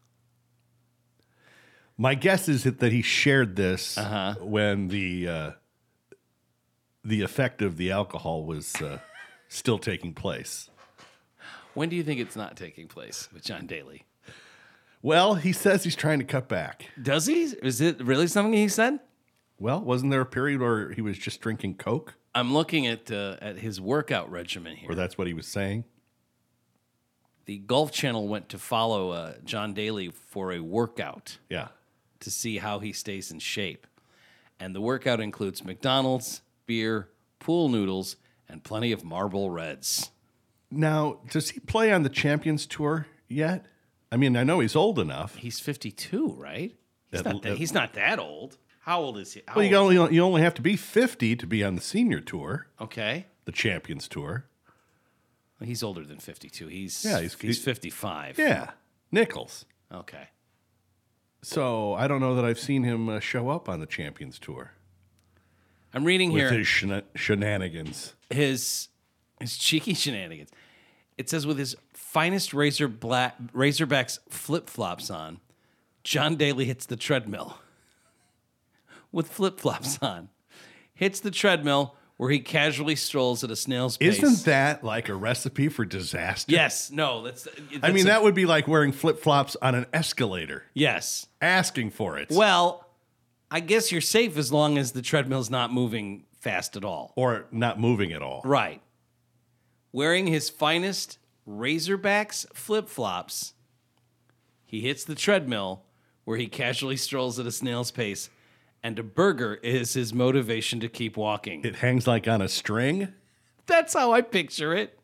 My guess is that he shared this Uh-huh. when the uh, the effect of the alcohol was uh, still taking place. When do you think it's not taking place with John Daly? Well, he says he's trying to cut back. Does he? Is it really something he said? Well, wasn't there a period where he was just drinking Coke? I'm looking at uh, at his workout regimen here. Or that's what he was saying? The Golf Channel went to follow uh, John Daly for a workout Yeah. to see how he stays in shape. And the workout includes McDonald's, beer, pool noodles, and plenty of Marlboro Reds. Now, does he play on the Champions Tour yet? I mean, I know he's old enough. He's fifty-two, right? He's, At- not, that, at- he's not that old. How old is he? How Well, you old- only, you only have to be fifty to be on the Senior Tour, Okay. the Champions Tour. Well, he's older than fifty-two. He's, Yeah, he's- he's he- fifty-five. Yeah, Nichols. Okay. So I don't know that I've seen him uh, show up on the Champions Tour I'm reading with here. his shena- shenanigans. his his cheeky shenanigans. It says with his finest razor black Razorbacks flip flops on, John Daly hits the treadmill with flip-flops on. Hits the treadmill where he casually strolls at a snail's pace. Isn't that like a recipe for disaster? Yes. No, that's... that's I mean, a- that would be like wearing flip-flops on an escalator. Yes. Asking for it. Well, I guess you're safe as long as the treadmill's not moving fast at all. Or not moving at all. Right. Wearing his finest Razorbacks flip-flops, he hits the treadmill where he casually strolls at a snail's pace, and a burger is his motivation to keep walking. It hangs like on a string. That's how I picture it.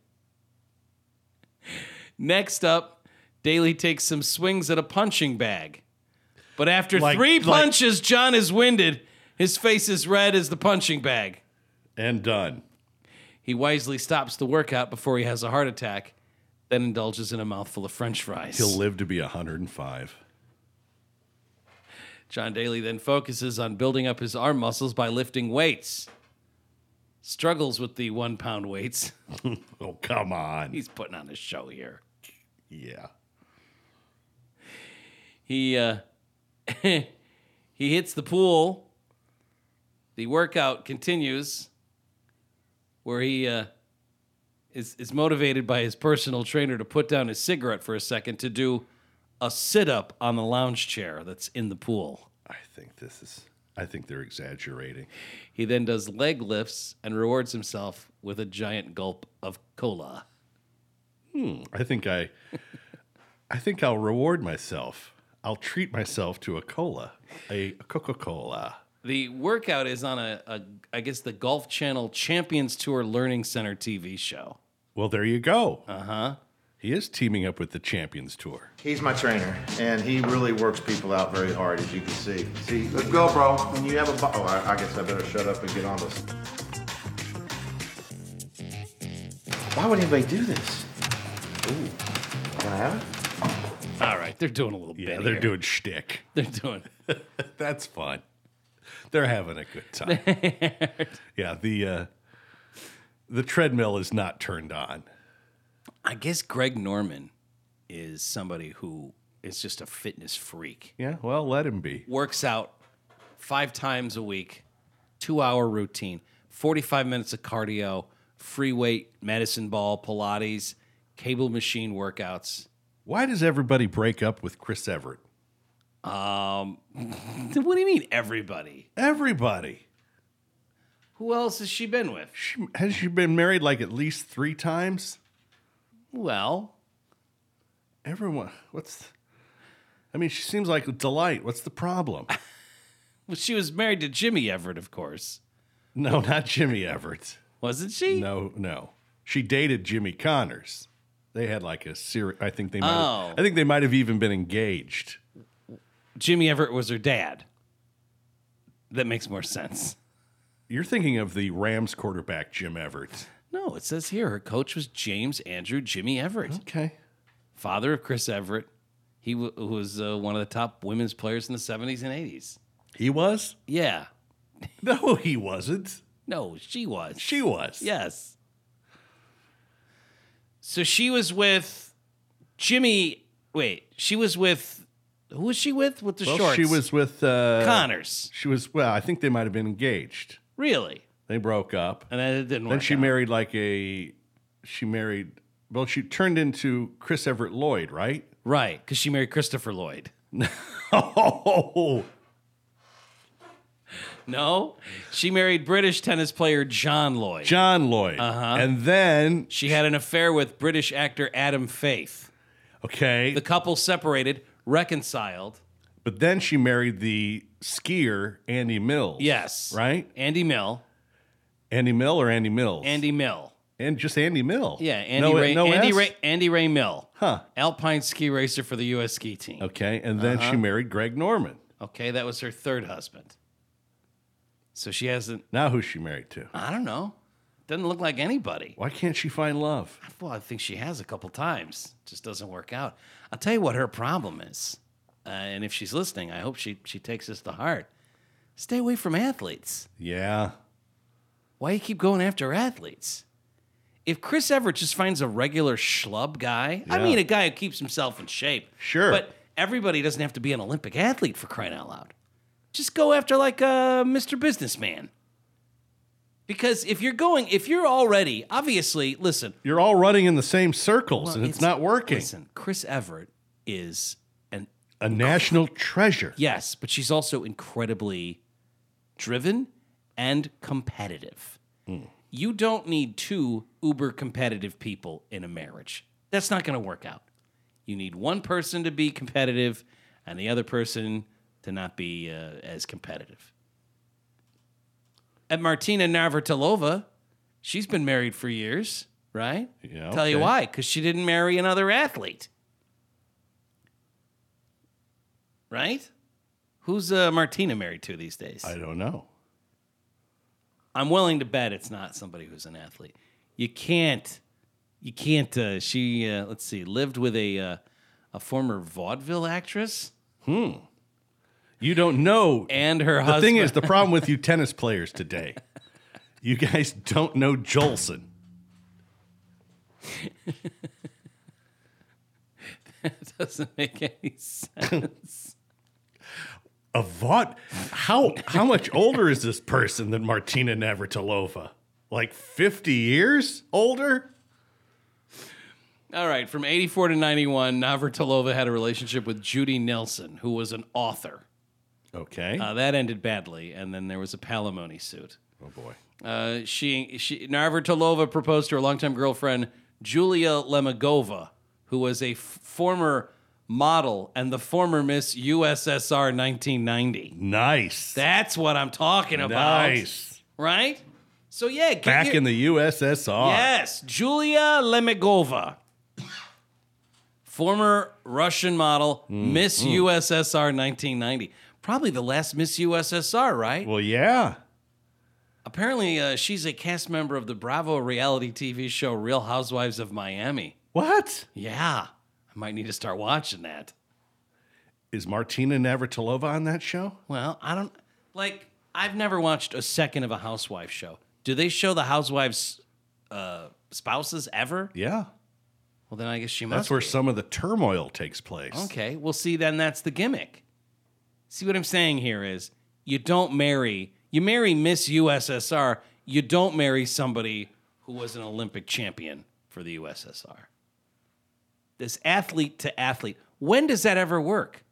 Next up, Daly takes some swings at a punching bag. But after Like- three like- punches, John is winded. His face is red as the punching bag. And done. He wisely stops the workout before he has a heart attack, then indulges in a mouthful of French fries. He'll live to be one hundred five. John Daly then focuses on building up his arm muscles by lifting weights. Struggles with the one-pound weights. Oh, come on. He's putting on a show here. Yeah. He uh, he hits the pool. The workout continues, where he uh, is is motivated by his personal trainer to put down his cigarette for a second to do a sit-up on the lounge chair that's in the pool. I think this is, I think they're exaggerating. He then does leg lifts and rewards himself with a giant gulp of cola. I think I, I think I'll reward myself. I'll treat myself to a cola, a Coca-Cola. The workout is on a, a I guess, the Golf Channel Champions Tour Learning Center T V show. Well, there you go. Uh-huh. He is teaming up with the Champions Tour. He's my trainer, and he really works people out very hard, as you can see. See, let's go, bro. When you have a... Bo- oh, I, I guess I better shut up and get on this. Why would anybody do this? Ooh. Can I have it? All right, they're doing a little Yeah, bit they're here. doing shtick. They're doing... That's fun. They're having a good time. Yeah, the uh, the treadmill is not turned on. I guess Greg Norman is somebody who is just a fitness freak. Yeah, well, let him be. Works out five times a week, two-hour routine, forty-five minutes of cardio, free weight, medicine ball, Pilates, cable machine workouts. Why does everybody break up with Chris Everett? Um, what do you mean, everybody? Everybody. Who else has she been with? She, has she been married like at least three times? Well, Everyone. What's... I mean, she seems like a delight. What's the problem? well, she was married to Jimmy Everett, of course. No, not Jimmy Everett. Wasn't she? No, no. She dated Jimmy Connors. They had like a series. I think they might. Oh. Have, I think they might have even been engaged. Jimmy Everett was her dad. That makes more sense. You're thinking of the Rams quarterback, Jim Everett. No, it says here her coach was James Andrew Jimmy Everett, Okay. father of Chris Everett. He w- was uh, one of the top women's players in the seventies and eighties. He was? Yeah. No, he wasn't. No, she was. She was. Yes. So she was with Jimmy. Wait, she was with. Who was she with? With the Well, shorts? she was with uh, Connors. She was. Well, I think they might have been engaged. Really? They broke up. And then it didn't work Then she out. married like a. She married. Well, she turned into Chris Everett Lloyd, right? Right, because she married Christopher Lloyd. Oh, No, she married British tennis player John Lloyd. John Lloyd. Uh-huh. And then, She had an affair with British actor Adam Faith. okay, The couple separated, reconciled. but then she married the skier Andy Mills. Yes. Right? Andy Mill. Andy Mill or Andy Mills? Andy Mill. And just Andy Mill. Yeah, Andy no, Ray, no Andy S? Ray, Andy Ray Mill. Huh. Alpine ski racer for the U S ski team. Okay, and then Uh-huh. she married Greg Norman. Okay, that was her third husband. So she hasn't, Now who's she married to? I don't know. Doesn't look like anybody. Why can't she find love? Well, I think she has a couple times. Just doesn't work out. I'll tell you what her problem is. Uh, and if she's listening, I hope she, she takes this to heart. Stay away from athletes. Yeah. Why you keep going after athletes? If Chris Everett just finds a regular schlub guy, I Yeah. mean a guy who keeps himself in shape. Sure. But everybody doesn't have to be an Olympic athlete, for crying out loud. Just go after like a Mister Businessman. Because if you're going, if you're already, obviously, listen. You're all running in the same circles, well, and it's, it's not working. Listen, Chris Everett is an a national treasure. Yes, but she's also incredibly driven and competitive. Mm. You don't need two uber competitive people in a marriage. That's not going to work out. You need one person to be competitive and the other person to not be uh, as competitive. At Martina Navratilova, she's been married for years, right? Yeah. Okay. Tell you why, because she didn't marry another athlete. Right? Who's uh, Martina married to these days? I don't know. I'm willing to bet it's not somebody who's an athlete. You can't, you can't, uh, she, uh, let's see, lived with a uh, a former vaudeville actress. Hmm. You don't know. And her the husband. The thing is, the problem with you tennis players today, you guys don't know Jolson. That doesn't make any sense. A vaud? How how much older is this person than Martina Navratilova? Like fifty years older? All right, from eighty-four to ninety-one, Navratilova had a relationship with Judy Nelson, who was an author. Okay. Uh, that ended badly, and then there was a palimony suit. Oh, boy. Uh, she, she Navratilova proposed to her longtime girlfriend, Julia Lemagova, who was a f- former model and the former Miss U S S R nineteen ninety. Nice. That's what I'm talking about. Nice. Right? So, yeah. get Back your- in the U S S R. Yes, Julia Lemagova. Former Russian model, Mm, Miss mm. U S S R nineteen ninety. Probably the last Miss U S S R, right? Well, yeah. Apparently, uh, she's a cast member of the Bravo reality T V show Real Housewives of Miami. What? Yeah. I might need to start watching that. Is Martina Navratilova on that show? Well, I don't... Like, I've never watched a second of a housewife show. Do they show the housewives' uh, spouses ever? Yeah. Well, then I guess she must That's where be. some of the turmoil takes place. Okay, well, see, then that's the gimmick. See, what I'm saying here is you don't marry, you marry Miss U S S R, you don't marry somebody who was an Olympic champion for the U S S R. This athlete to athlete. When does that ever work?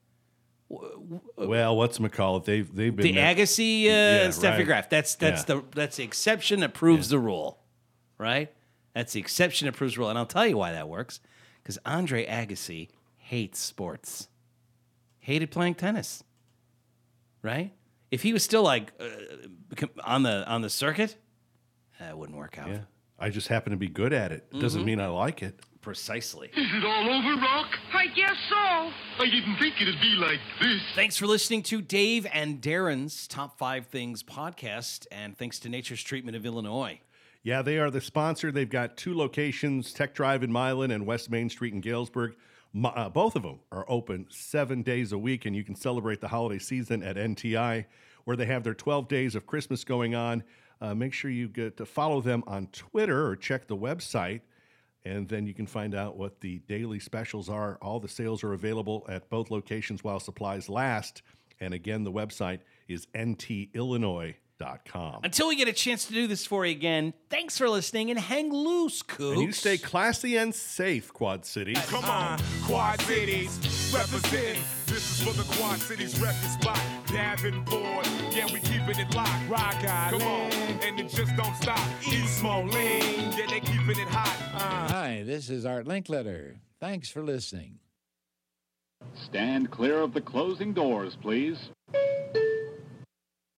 Well, what's McCall? They've they've been The there. Agassi uh, Yeah, and Steffi right. Graf. That's that's Yeah. the that's the exception that proves the rule, right? That's the exception that proves the rule, and I'll tell you why that works. Because Andre Agassi hates sports, hated playing tennis. Right? If he was still like uh, on the on the circuit, that wouldn't work out. Yeah. I just happen to be good at it. Doesn't Mhm. mean I like it. Precisely. Is it all over, Rock? I guess so. I didn't think it'd be like this. Thanks for listening to Dave and Darren's Top Five Things podcast, and thanks to Nature's Treatment of Illinois. Yeah, they are the sponsor. They've got two locations, Tech Drive in Milan and West Main Street in Galesburg. Mo- Uh, both of them are open seven days a week, and you can celebrate the holiday season at N T I, where they have their twelve days of Christmas going on. Uh, make sure you get to follow them on Twitter or check the website, and then you can find out what the daily specials are. All the sales are available at both locations while supplies last. And again, the website is N T Illinois dot com. Until we get a chance to do this for you again, thanks for listening and hang loose, Coops. And you stay classy and safe, Quad Cities. Come on, Quad Cities, represent. This is for the Quad Cities record spot. Davenport, yeah, we keeping it locked. Rock Island, come on, and it just don't stop. East Moline, yeah, they keeping it hot. Uh. Hi, this is Art Linkletter. Thanks for listening. Stand clear of the closing doors, please.